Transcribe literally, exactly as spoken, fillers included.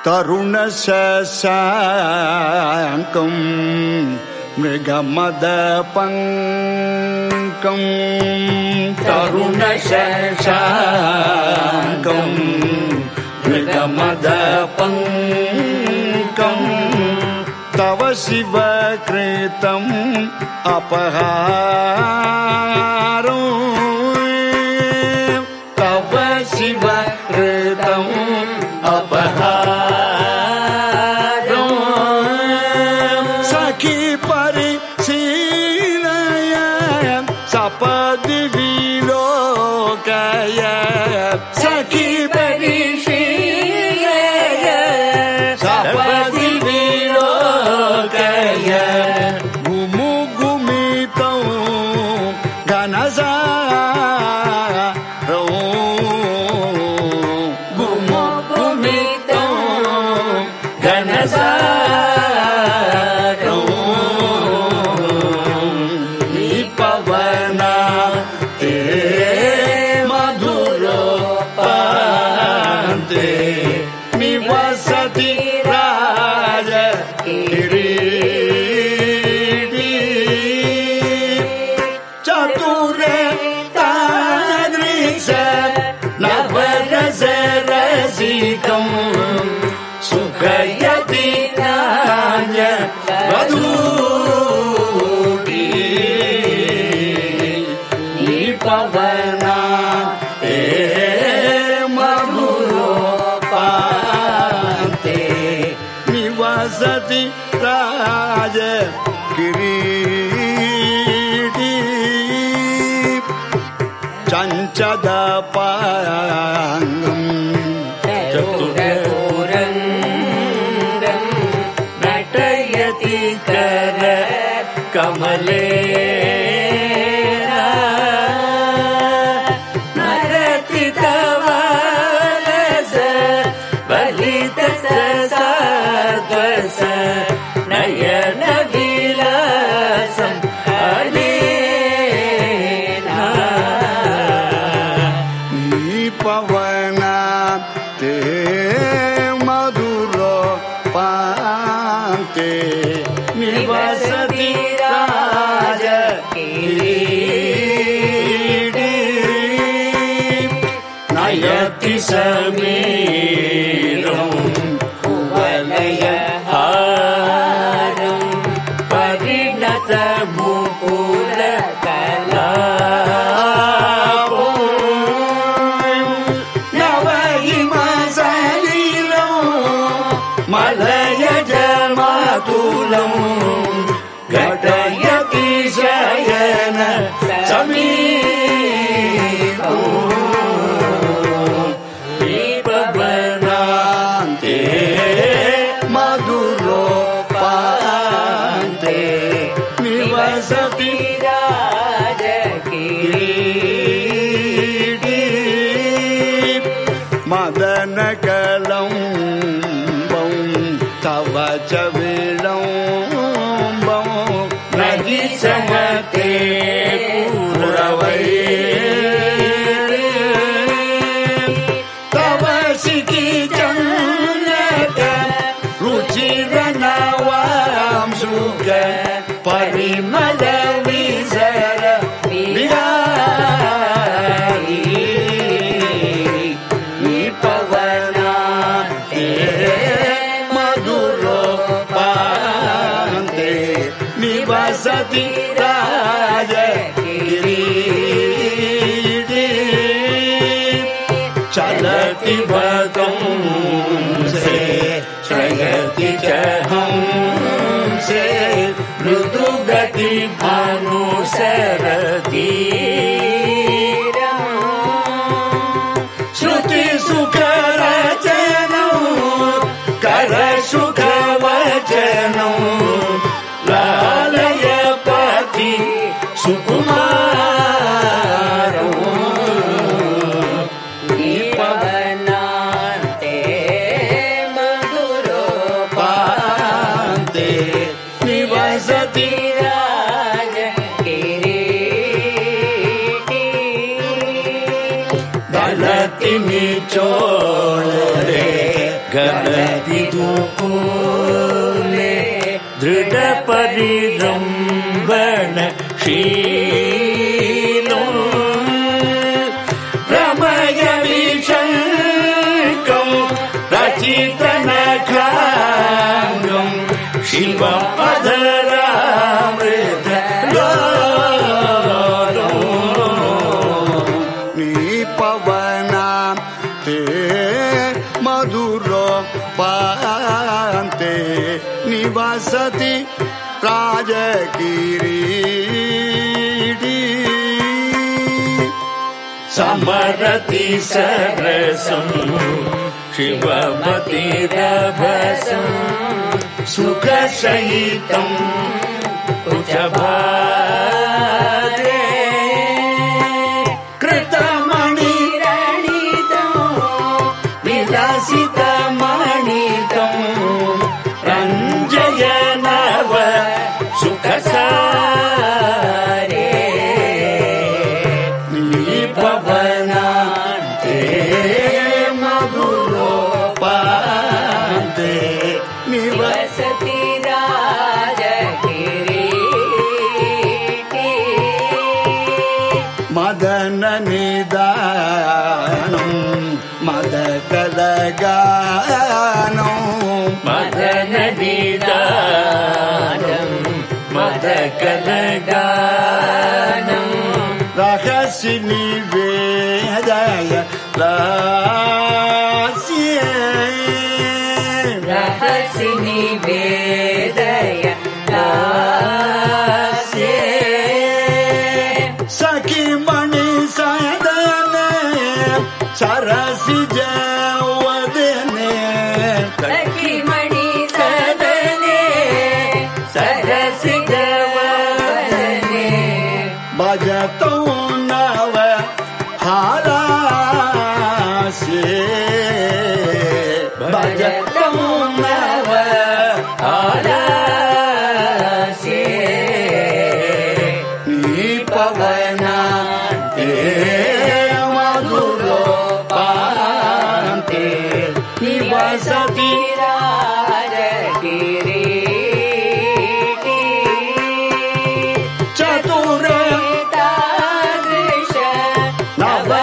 தருண சசாங்கம் மிருகமத பங்கம் தருண சசாங்கம் மிருகமத பங்கம் தவ சிவ கிருதம் அபஹாரம் தவ சிவ கிருதம் அபஹாரம் சகி பரிசீலய சபதி விலோகய சகி பரிசீலய சபதி விலோகய குமு குமிதௌ கனசா சுகயதி நாய வதூடி நீ பவனா ஏ மதுரோ பாந்தே நிவாசதி ராஜ கிரீடி சஞ்சத பாங்கம் நட்டயதி கர கமலே நரதி தவலச பலித சத்வச நயன விலாசம் அலேனா நீ பவனா தே மதுரோ பாந்தே நிவசதி ராஜ கிரீடி நயதி சமீரம் குவலய ஹாரம் பரிணத முகுல கலா மலயஜமாதுலம் கடயதி சயன சமீபம் தீபவனாந்தே மதுரோ பாந்தே நிவசதி ராஜ கிரீடி மதனகலம் தவ ச விளம்பம் நகி சமதே புரவை தவ சிகி சன்னத ருச்சிர நவாம் சுக பரிமள விசர விராயி நீ பவனா தே நிவசதி ராஜ கிரீடி चलति बदं से चयति च हमसे मृदु गति भानु सरती श्रुति सुख रचनं कर सुख वचनं लालय पति सुकुमारं गलति निचोड़े गलति दुकूले दृढ़ परिरंभण शीलो प्रमय विशंकं रचितनखांगं शिवमधरामृत निवासति राजकिरीटी समरति सरसं शिवमतिरभसं सुखसहितं कुचभाजे कृतमणिरणितं विलासितमणितं रञ्जयनव सुखसारे नीपवनान्ते मधुरोपान्ते निवसति राजकिरीटी मदननिदानं मदकलगानं मदननिदानं मदकलगानं रहसि निवेदय लास्ये रहसि निवेदय लास्ये सखी मणि सदन सरसि जवदने सखी मणि सदने सरसि जवदने बजतो नव हालास्ये बजतो नव हालास्ये नीपवनान्ते मधुरोपान्ते निवसति राजकिरीटी चतुर तादृश नव